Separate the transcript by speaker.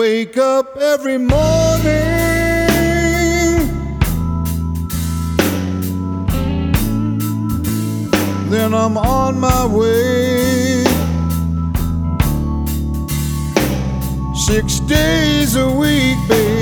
Speaker 1: wake up every morning, then I'm on my way. 6 days a week, babe,